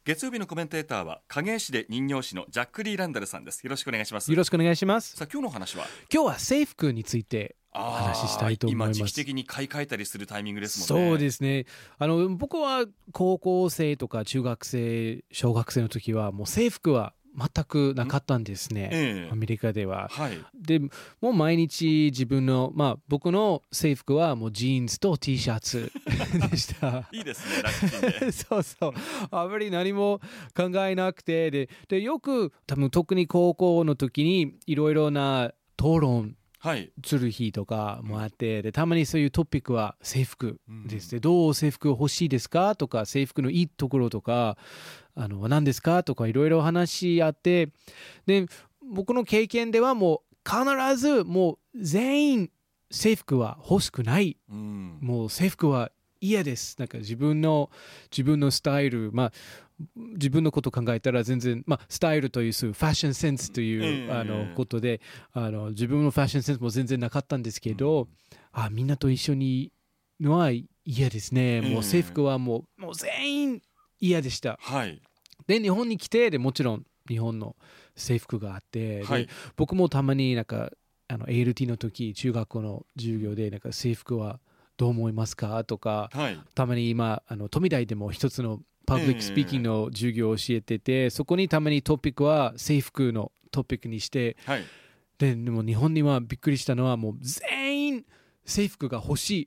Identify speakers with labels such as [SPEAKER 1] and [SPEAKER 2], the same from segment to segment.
[SPEAKER 1] 月曜日のコメンテーターは影絵師で人形師のジャック・リー・ランダルさんです。よろしくお願いします。
[SPEAKER 2] よろしくお願いします。
[SPEAKER 1] さあ、今日の話は
[SPEAKER 2] 制服についてお話ししたいと思います。
[SPEAKER 1] 今時期的に買い替えたりするタイミングですもんね。
[SPEAKER 2] そうですね。僕は高校生とか中学生小学生の時はもう制服は全くなかったんですね、アメリカでは、でもう毎日自分の僕の制服はもうジーンズと T シャツでした
[SPEAKER 1] いいですね、楽ちんで
[SPEAKER 2] そうあまり何も考えなくてでよく多分特に高校の時にいろいろな討論する日とかもあって、でたまにそういうトピックは制服ですね、どう制服欲しいですかとか、制服のいいところとか何ですかとかいろいろ話し合って、で僕の経験ではもう必ずもう全員制服は欲しくない、もう制服は嫌です。なんか自分のスタイル、自分のことを考えたら全然、スタイルというファッションセンスという、ことで自分のファッションセンスも全然なかったんですけど、みんなと一緒にのは嫌ですね。もう制服はもう全員嫌でした。で日本に来て、でもちろん日本の制服があって、で僕もたまになんかALT の時中学校の授業でなんか制服はどう思いますかとか、たまに今富大でも一つのパブリックスピーキングの授業を教えてて、そこにたまにトピックは制服のトピックにして、でも日本にはびっくりしたのはもう全員制服が欲しい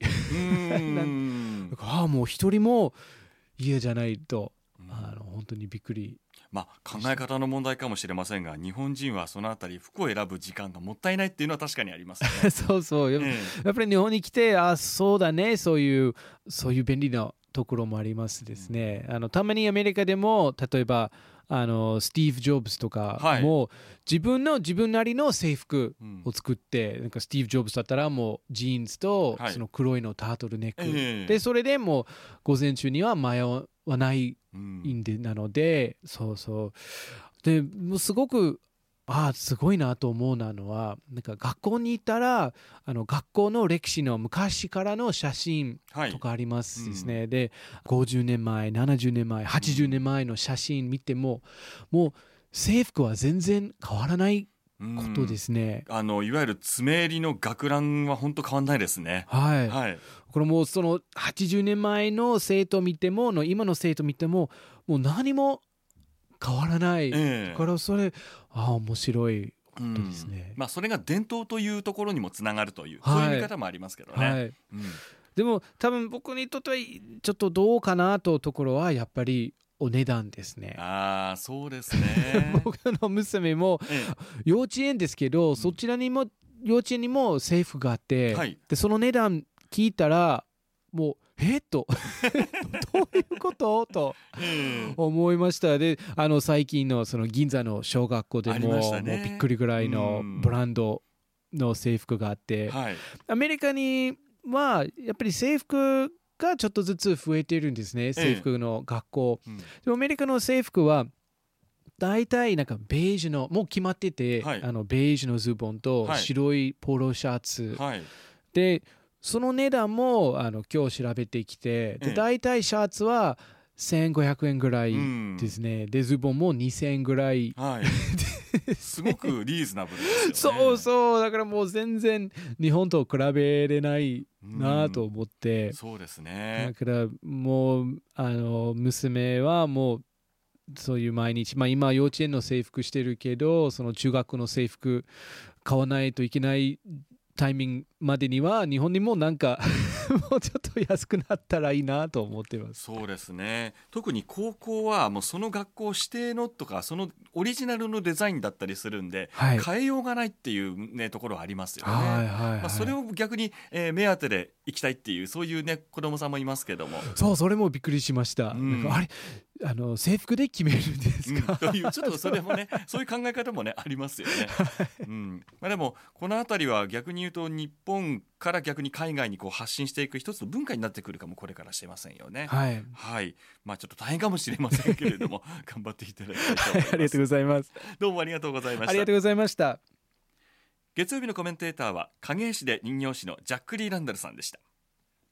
[SPEAKER 2] もう一人も家じゃないと本当にびっくり。
[SPEAKER 1] 考え方の問題かもしれませんが、日本人はそのあたり服を選ぶ時間がもったいないっていうのは確かにありますね
[SPEAKER 2] そうやっぱり日本に来てそうだね、そういう便利なところもありますですね。たまにアメリカでも例えばスティーブ・ジョブズとかも、自分なりの制服を作って、なんかスティーブ・ジョブズだったらもうジーンズとその黒いのタートルネック、でそれでもう午前中には迷わないなので、でもうすごくすごいなと思うのは、なんか学校に行ったら学校の歴史の昔からの写真とかありますですね、で50年前70年前80年前の写真見ても、もう制服は全然変わらないことですね。
[SPEAKER 1] いわゆる爪襟の学ランは本当変わんないですね。
[SPEAKER 2] これもその80年前の生徒見ても今の生徒見てももう何も変わらない、だからそれ面白いことですね。
[SPEAKER 1] それが伝統というところにもつながるという、そういう見方もありますけどね。
[SPEAKER 2] でも多分僕にとってはちょっとどうかなというところはやっぱりお値段ですね。
[SPEAKER 1] そうですね
[SPEAKER 2] 僕の娘も幼稚園ですけど、そちらにも幼稚園にも制服があって、でその値段聞いたらもうどういうことと思いました。で最近のその銀座の小学校でももうびっくりぐらいのブランドの制服があって、アメリカにはやっぱり制服がちょっとずつ増えてるんですね、制服の学校、でもアメリカの制服は大体なんかベージュのもう決まってて、ベージュのズボンと白いポロシャツ、でその値段も今日調べてきて、で大体シャツは1500円ぐらいですね、でズボンも2000円ぐらい、
[SPEAKER 1] すごくリーズナブルですよ
[SPEAKER 2] ね。だからもう全然日本と比べれないなと思って、
[SPEAKER 1] そうですね。
[SPEAKER 2] だからもう娘はもうそういう毎日、今幼稚園の制服してるけど、その中学の制服買わないといけないタイミングまでには日本にもなんかもうちょっと安くなったらいいなと思ってます。
[SPEAKER 1] そうですね。特に高校はもうその学校指定のとかそのオリジナルのデザインだったりするんで、変えようがないっていう、ね、ところはありますよね。それを逆に、目当てで行きたいっていうそういう、ね、子供さんもいますけども、
[SPEAKER 2] それもびっくりしました。なんかあれ制服で決めるんですか、
[SPEAKER 1] というちょっとそれもねそういう考え方もねありますよね。でもこのあたりは逆に言うと日本から逆に海外にこう発信していく一つの文化になってくるかもこれからしてませんよね。ちょっと大変かもしれませんけれども頑張っていただきたいと思います。
[SPEAKER 2] ありがとうございます。
[SPEAKER 1] どうもありがとうございました。
[SPEAKER 2] ありがとうございました。
[SPEAKER 1] 月曜日のコメンテーターは影絵師で人形師のジャック・リー・ランダルさんでした。